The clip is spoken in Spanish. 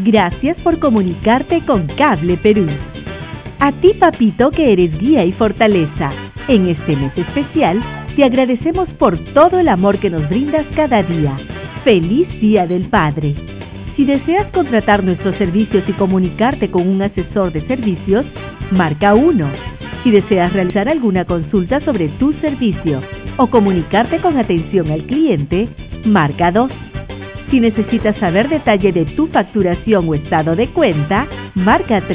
Gracias por comunicarte con Cable Perú. A ti, papito, que eres guía y fortaleza. En este mes especial, te agradecemos por todo el amor que nos brindas cada día. ¡Feliz Día del Padre! Si deseas contratar nuestros servicios y comunicarte con un asesor de servicios, marca 1. Si deseas realizar alguna consulta sobre tu servicio o comunicarte con atención al cliente, marca 2. Si necesitas saber detalle de tu facturación o estado de cuenta, marca 3.